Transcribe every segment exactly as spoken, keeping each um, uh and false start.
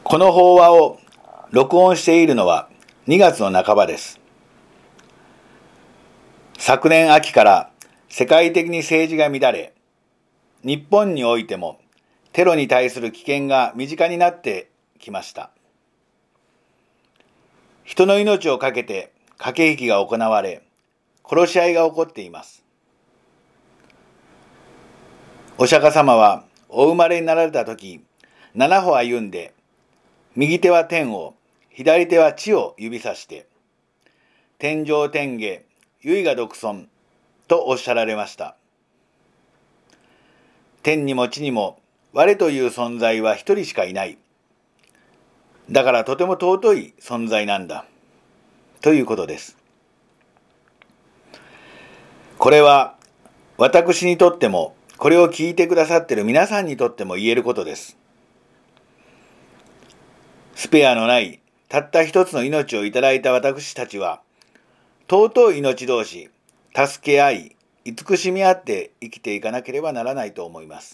この法話を録音しているのはにがつの半ばです。昨年秋から世界的に政治が乱れ、日本においてもテロに対する危険が身近になってきました。人の命をかけて駆け引きが行われ、殺し合いが起こっています。お釈迦様はお生まれになられたとき、七歩歩んで、右手は天を、左手は地を指さして、天上天下、唯我独尊とおっしゃられました。天にも地にも、我という存在は一人しかいない。だからとても尊い存在なんだ。ということです。これは私にとっても、これを聞いてくださっている皆さんにとっても言えることです。スペアのないたった一つの命をいただいた私たちは、尊い命同士、助け合い、慈しみ合って生きていかなければならないと思います。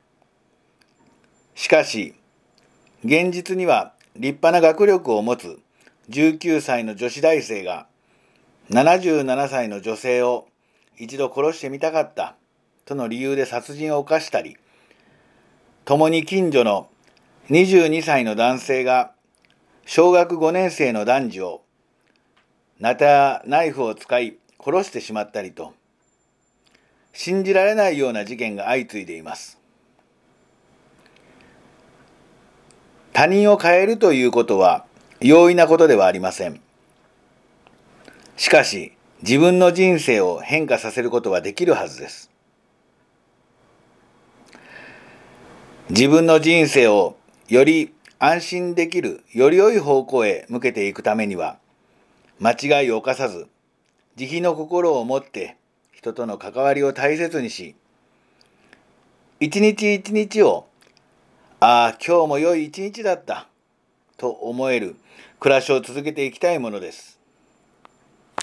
しかし、現実には立派な学力を持つじゅうきゅうさいの女子大生がななじゅうななさいの女性を一度殺してみたかったとの理由で殺人を犯したり、共に近所のにじゅうにさいの男性が小学ごねん生の男児をナタやナイフを使い殺してしまったりと、信じられないような事件が相次いでいます。他人を変えるということは容易なことではありません。しかし、自分の人生を変化させることはできるはずです。自分の人生をより安心できる、より良い方向へ向けていくためには、間違いを犯さず、慈悲の心を持って人との関わりを大切にし、一日一日を、ああ、今日も良い一日だったと思える暮らしを続けていきたいものです。